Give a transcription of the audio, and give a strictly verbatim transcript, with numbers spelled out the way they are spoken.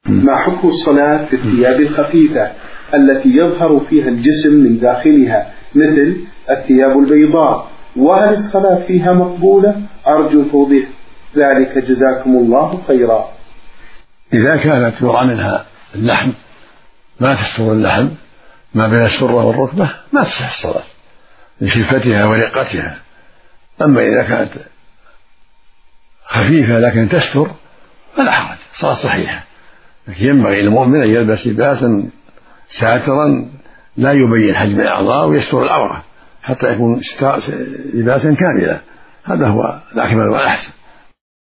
ما حكم الصلاة في الثياب الخفيفة التي يظهر فيها الجسم من داخلها مثل الثياب البيضاء، وهل الصلاة فيها مقبولة؟ أرجو توضيح ذلك جزاكم الله خيرا. إذا كانت يرى منها اللحم ما تستر اللحم ما بين السرة والركبة ما تصح الصلاة لخفتها ورقتها. أما إذا كانت خفيفة لكن تستر فلا حرج، صلاة صحيحة. ينبغي للمؤمن أن يلبس لباسا ساترا لا يبين حجم الأعضاء ويستر العورة حتى يكون لباسا كاملا، هذا هو الأكمل والأحسن.